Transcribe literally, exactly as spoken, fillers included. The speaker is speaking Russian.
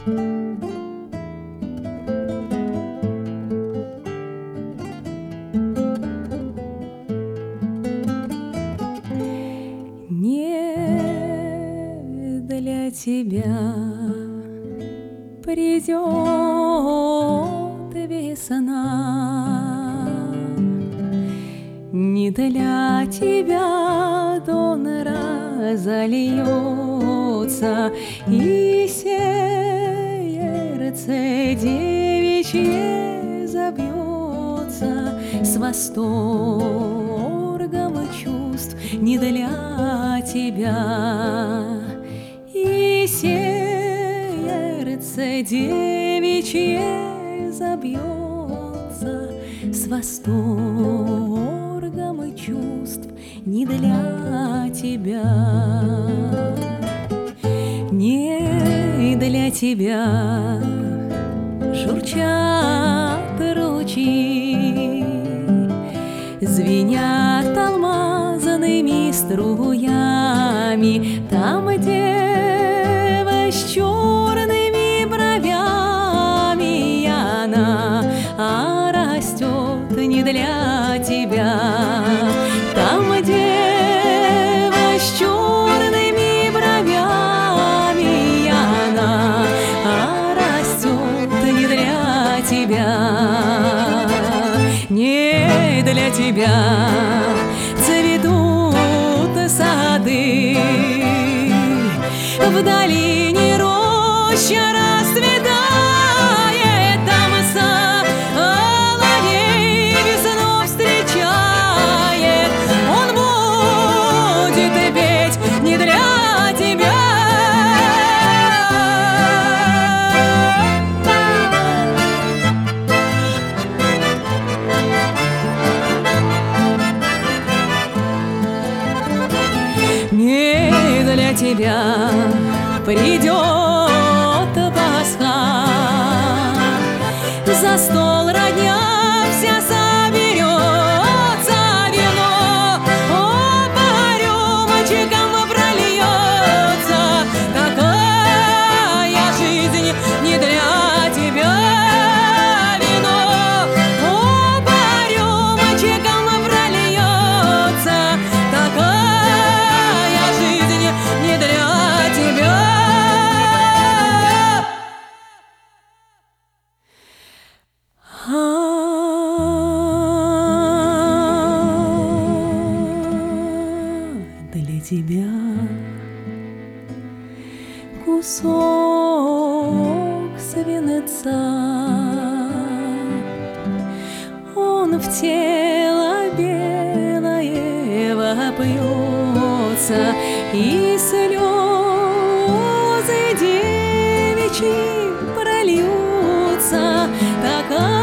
Не для тебя придет весна, не для тебя донора зальется, и сердце девичье забьется с восторгом чувств. Не для тебя, и сердце девичье забьется с восторгом чувств. Не для тебя, не для тебя журчат ручьи, звенят алмазными струями. Там дева с черными бровями, и она а растет не для тебя. Там дева с черными бровями, и она а растет не для тебя. Не для тебя цветут сады, в долине роща расцветает. Там соловей весну встречает, он будет петь не для тебя. Не для тебя придет Пасха, за стол родня вся соберется, вино по рюмочкам прольется. Такая жизнь не для тебя. Вино по рюмочкам прольется. Такая жизнь не для тебя. А для тебя кусок свинца, он в тело белое вопьется, и слезы девичьи прольются. Такая